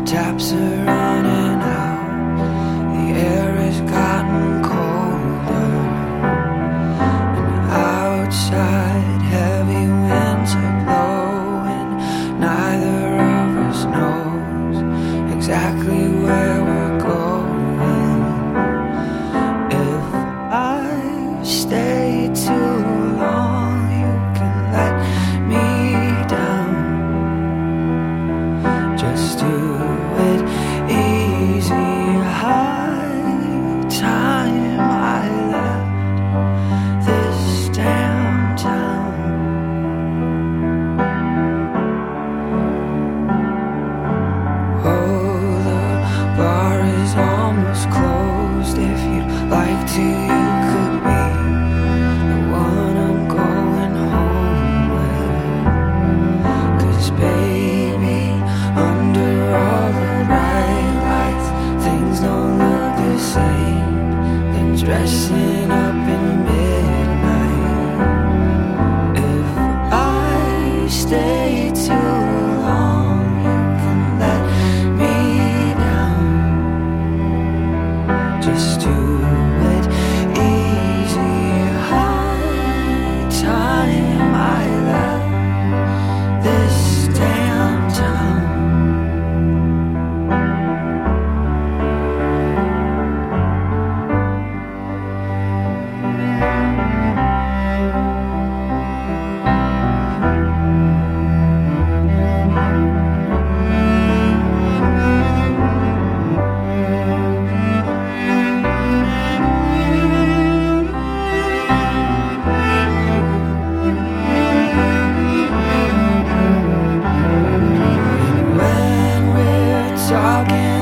Taps are running out, the air has gotten colder, and outside heavy winds are blowing. Neither of us knows exactly where we're going. If I stay too long, you can let me down. Just do it easy. High time I left this damn town. Oh, the bar is almost closed. If you'd like to, you could be the one I'm going home with. 'Cause baby, under all the bright lights, things don't look the same than dressing up in midnight. If I stay too long, you can let me down. Just do it easy. High time I left this damn town. When we're talking